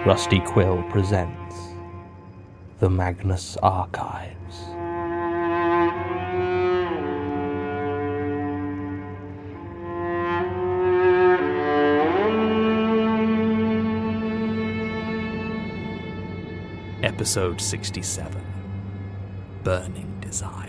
Rusty Quill presents The Magnus Archives. Episode 67, Burning Desire.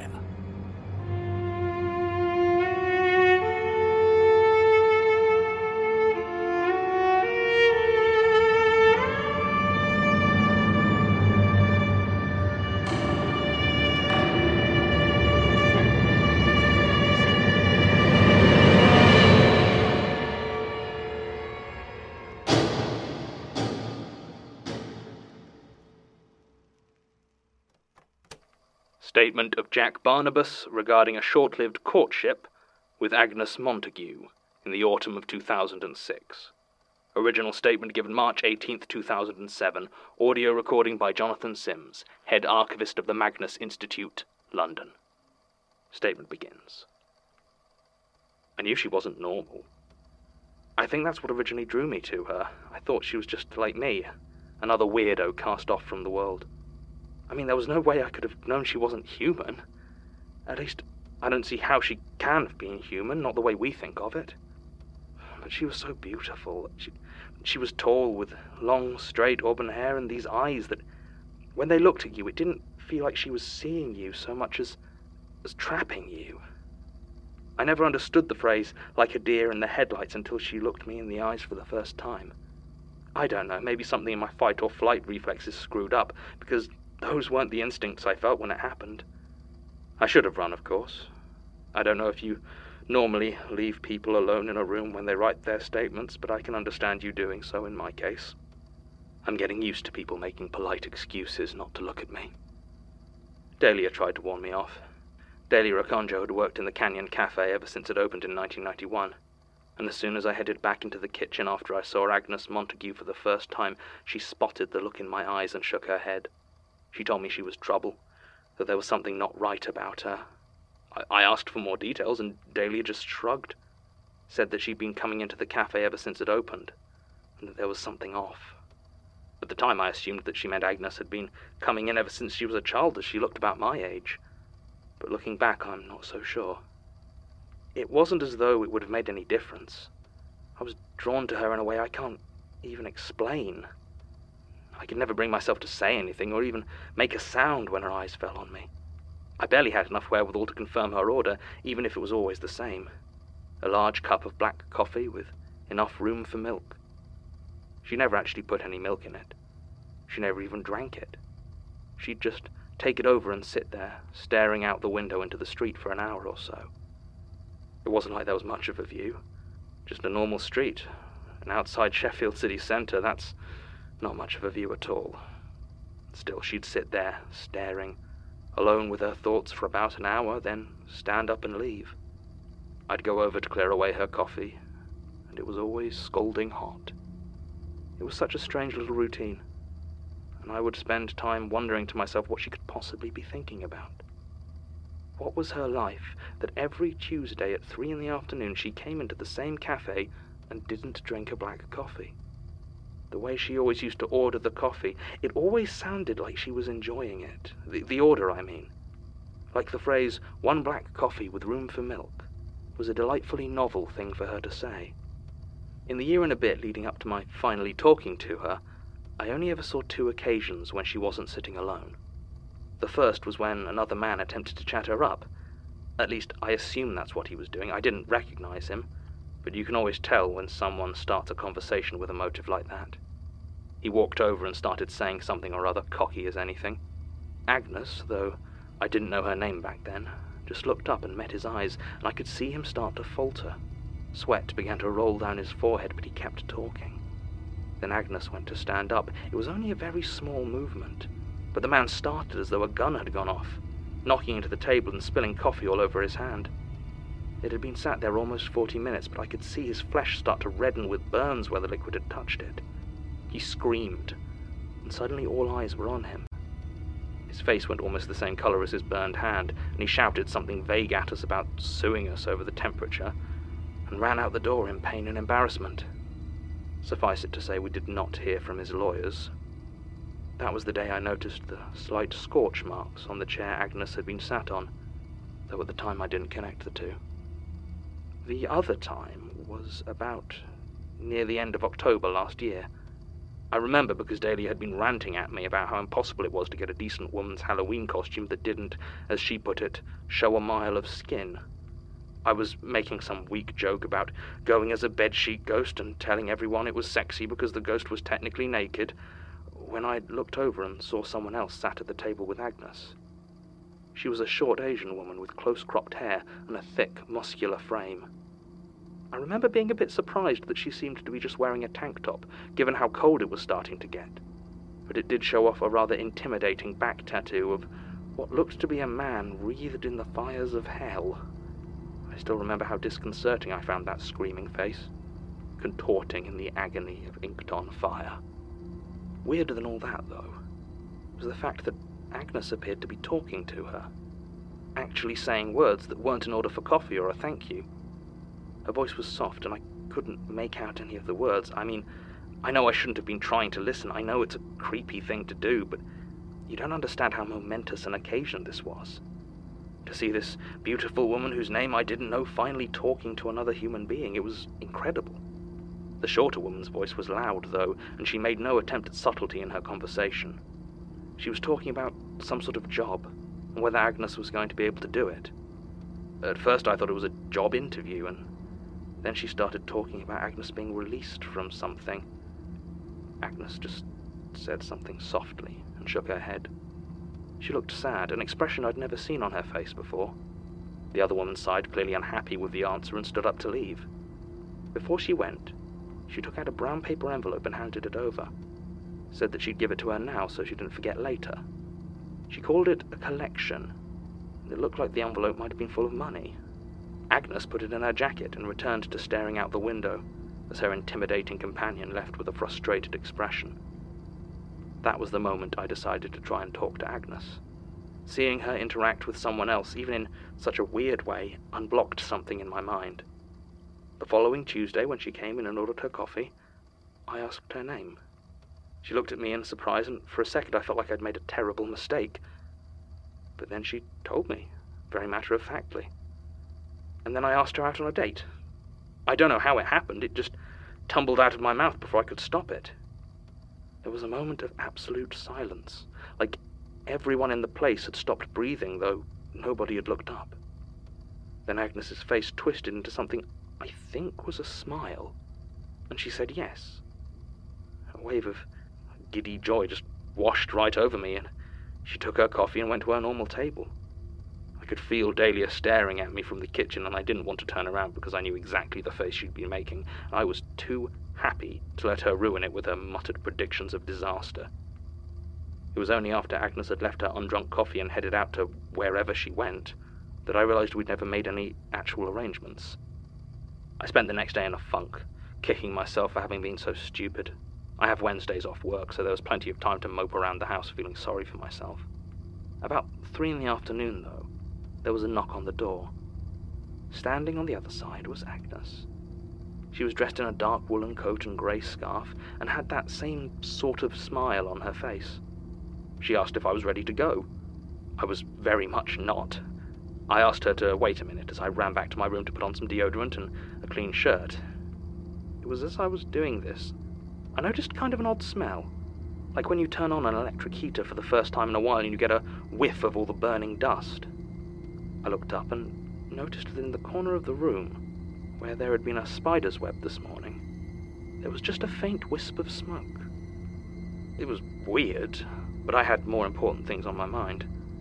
Statement of Jack Barnabas regarding a short-lived courtship with Agnes Montague in the autumn of 2006. Original statement given March 18th, 2007. Audio recording by Jonathan Sims, Head Archivist of the Magnus Institute, London. Statement begins. I knew she wasn't normal. I think that's what originally drew me to her. I thought she was just like me, another weirdo cast off from the world. I mean, there was no way I could have known she wasn't human. At least, I don't see how she can have been human, not the way we think of it. But she was so beautiful. She was tall, with long, straight auburn hair and these eyes that, when they looked at you, it didn't feel like she was seeing you so much as trapping you. I never understood the phrase, like a deer in the headlights, until she looked me in the eyes for the first time. I don't know, maybe something in my fight or flight reflexes screwed up, because those weren't the instincts I felt when it happened. I should have run, of course. I don't know if you normally leave people alone in a room when they write their statements, but I can understand you doing so in my case. I'm getting used to people making polite excuses not to look at me. Dahlia tried to warn me off. Dahlia Okonjo had worked in the Canyon Cafe ever since it opened in 1991, and as soon as I headed back into the kitchen after I saw Agnes Montague for the first time, she spotted the look in my eyes and shook her head. She told me she was trouble, that there was something not right about her. I asked for more details, and Dahlia just shrugged, said that she'd been coming into the cafe ever since it opened, and that there was something off. At the time, I assumed that she meant Agnes had been coming in ever since she was a child, as she looked about my age. But looking back, I'm not so sure. It wasn't as though it would have made any difference. I was drawn to her in a way I can't even explain. I could never bring myself to say anything or even make a sound when her eyes fell on me. I barely had enough wherewithal to confirm her order, even if it was always the same. A large cup of black coffee with enough room for milk. She never actually put any milk in it. She never even drank it. She'd just take it over and sit there, staring out the window into the street for an hour or so. It wasn't like there was much of a view. Just a normal street. And outside Sheffield city centre, that's not much of a view at all. Still, she'd sit there, staring, alone with her thoughts for about an hour, then stand up and leave. I'd go over to clear away her coffee, and it was always scalding hot. It was such a strange little routine, and I would spend time wondering to myself what she could possibly be thinking about. What was her life that every Tuesday at 3 p.m. she came into the same cafe and didn't drink a black coffee? The way she always used to order the coffee, it always sounded like she was enjoying it. The order, I mean. Like the phrase, 1 black coffee with room for milk, was a delightfully novel thing for her to say. In the year and a bit leading up to my finally talking to her, I only ever saw 2 occasions when she wasn't sitting alone. The first was when another man attempted to chat her up. At least, I assume that's what he was doing. I didn't recognize him. But you can always tell when someone starts a conversation with a motive like that. He walked over and started saying something or other, cocky as anything. Agnes, though I didn't know her name back then, just looked up and met his eyes, and I could see him start to falter. Sweat began to roll down his forehead, but he kept talking. Then Agnes went to stand up. It was only a very small movement, but the man started as though a gun had gone off, knocking into the table and spilling coffee all over his hand. It had been sat there almost 40 minutes, but I could see his flesh start to redden with burns where the liquid had touched it. He screamed, and suddenly all eyes were on him. His face went almost the same color as his burned hand, and he shouted something vague at us about suing us over the temperature, and ran out the door in pain and embarrassment. Suffice it to say, we did not hear from his lawyers. That was the day I noticed the slight scorch marks on the chair Agnes had been sat on, though at the time I didn't connect the two. The other time was about near the end of October last year. I remember because Dahlia had been ranting at me about how impossible it was to get a decent woman's Halloween costume that didn't, as she put it, show a mile of skin. I was making some weak joke about going as a bedsheet ghost and telling everyone it was sexy because the ghost was technically naked, when I looked over and saw someone else sat at the table with Agnes. She was a short Asian woman with close-cropped hair and a thick, muscular frame. I remember being a bit surprised that she seemed to be just wearing a tank top, given how cold it was starting to get. But it did show off a rather intimidating back tattoo of what looked to be a man wreathed in the fires of hell. I still remember how disconcerting I found that screaming face, contorting in the agony of inked-on fire. Weirder than all that, though, was the fact that Agnes appeared to be talking to her, actually saying words that weren't an order for coffee or a thank you. Her voice was soft, and I couldn't make out any of the words. I mean, I know I shouldn't have been trying to listen. I know it's a creepy thing to do, but you don't understand how momentous an occasion this was. To see this beautiful woman whose name I didn't know finally talking to another human being, it was incredible. The shorter woman's voice was loud, though, and she made no attempt at subtlety in her conversation. She was talking about some sort of job, and whether Agnes was going to be able to do it. At first I thought it was a job interview, and then she started talking about Agnes being released from something. Agnes just said something softly and shook her head. She looked sad, an expression I'd never seen on her face before. The other woman sighed, clearly unhappy with the answer, and stood up to leave. Before she went, she took out a brown paper envelope and handed it over. Said that she'd give it to her now so she didn't forget later. She called it a collection. It looked like the envelope might have been full of money. Agnes put it in her jacket and returned to staring out the window, as her intimidating companion left with a frustrated expression. That was the moment I decided to try and talk to Agnes. Seeing her interact with someone else, even in such a weird way, unblocked something in my mind. The following Tuesday, when she came in and ordered her coffee, I asked her name. She looked at me in surprise, and for a second I felt like I'd made a terrible mistake. But then she told me, very matter-of-factly. And then I asked her out on a date. I don't know how it happened, it just tumbled out of my mouth before I could stop it. There was a moment of absolute silence, like everyone in the place had stopped breathing, though nobody had looked up. Then Agnes's face twisted into something I think was a smile, and she said yes. A wave of giddy joy just washed right over me, and she took her coffee and went to her normal table. I could feel Dahlia staring at me from the kitchen, and I didn't want to turn around because I knew exactly the face she'd been making. I was too happy to let her ruin it with her muttered predictions of disaster. It was only after Agnes had left her undrunk coffee and headed out to wherever she went that I realized we'd never made any actual arrangements. I spent the next day in a funk, kicking myself for having been so stupid. I have Wednesdays off work, so there was plenty of time to mope around the house feeling sorry for myself. About 3 p.m, though, there was a knock on the door. Standing on the other side was Agnes. She was dressed in a dark woolen coat and grey scarf, and had that same sort of smile on her face. She asked if I was ready to go. I was very much not. I asked her to wait a minute as I ran back to my room to put on some deodorant and a clean shirt. It was as I was doing this, I noticed kind of an odd smell, like when you turn on an electric heater for the first time in a while and you get a whiff of all the burning dust. I looked up and noticed that in the corner of the room, where there had been a spider's web this morning, there was just a faint wisp of smoke. It was weird, but I had more important things on my mind.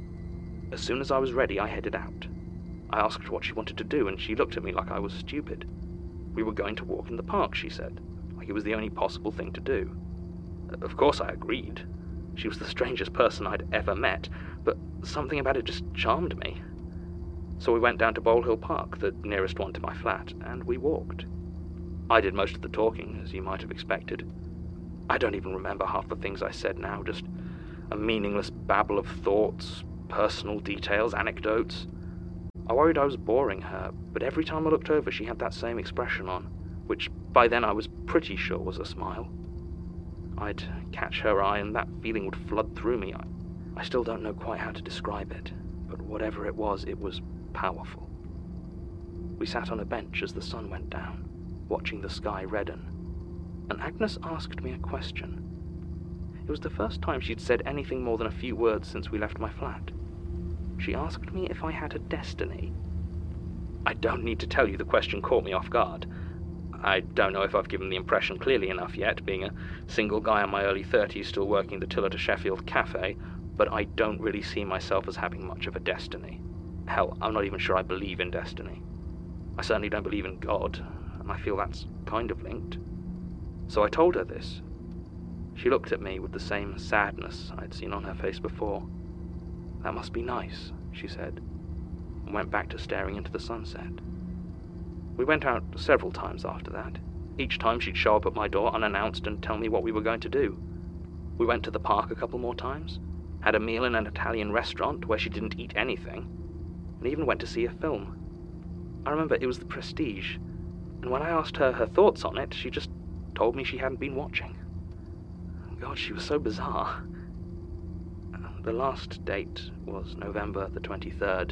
As soon as I was ready, I headed out. I asked her what she wanted to do, and she looked at me like I was stupid. We were going to walk in the park, she said, like it was the only possible thing to do. Of course I agreed. She was the strangest person I'd ever met, but something about it just charmed me. So we went down to Bowl Hill Park, the nearest one to my flat, and we walked. I did most of the talking, as you might have expected. I don't even remember half the things I said now, just a meaningless babble of thoughts, personal details, anecdotes. I worried I was boring her, but every time I looked over she had that same expression on, which by then I was pretty sure was a smile. I'd catch her eye and that feeling would flood through me. I still don't know quite how to describe it, but whatever it was powerful. We sat on a bench as the sun went down, watching the sky redden, and Agnes asked me a question. It was the first time she'd said anything more than a few words since we left my flat. She asked me if I had a destiny. I don't need to tell you the question caught me off guard. I don't know if I've given the impression clearly enough yet, being a single guy in my early 30s still working the till at a Sheffield cafe, but I don't really see myself as having much of a destiny. Hell, I'm not even sure I believe in destiny. I certainly don't believe in God, and I feel that's kind of linked. So I told her this. She looked at me with the same sadness I'd seen on her face before. "That must be nice," she said, and went back to staring into the sunset. We went out several times after that. Each time she'd show up at my door unannounced and tell me what we were going to do. We went to the park a couple more times, had a meal in an Italian restaurant where she didn't eat anything, and even went to see a film. I remember it was The Prestige, and when I asked her thoughts on it, she just told me she hadn't been watching. God, she was so bizarre. The last date was November the 23rd,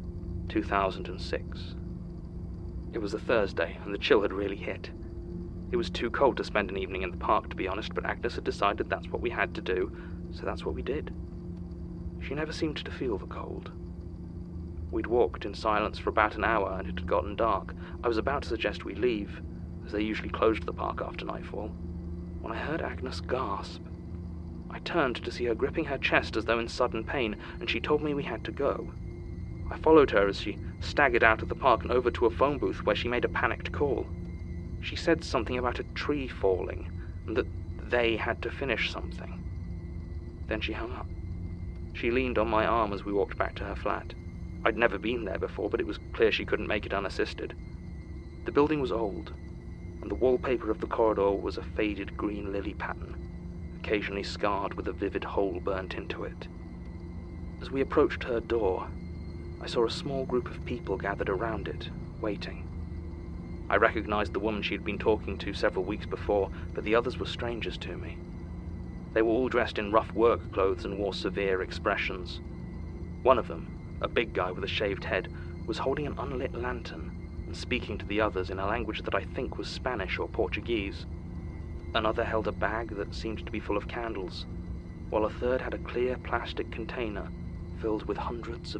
2006. It was a Thursday, and the chill had really hit. It was too cold to spend an evening in the park, to be honest, but Agnes had decided that's what we had to do, so that's what we did. She never seemed to feel the cold. We'd walked in silence for about an hour, and it had gotten dark. I was about to suggest we leave, as they usually closed the park after nightfall, when I heard Agnes gasp. I turned to see her gripping her chest as though in sudden pain, and she told me we had to go. I followed her as she staggered out of the park and over to a phone booth where she made a panicked call. She said something about a tree falling, and that they had to finish something. Then she hung up. She leaned on my arm as we walked back to her flat. I'd never been there before, but it was clear she couldn't make it unassisted. The building was old, and the wallpaper of the corridor was a faded green lily pattern, occasionally scarred with a vivid hole burnt into it. As we approached her door, I saw a small group of people gathered around it, waiting. I recognized the woman she'd been talking to several weeks before, but the others were strangers to me. They were all dressed in rough work clothes and wore severe expressions. One of them, a big guy with a shaved head, was holding an unlit lantern and speaking to the others in a language that I think was Spanish or Portuguese. Another held a bag that seemed to be full of candles, while a third had a clear plastic container filled with hundreds of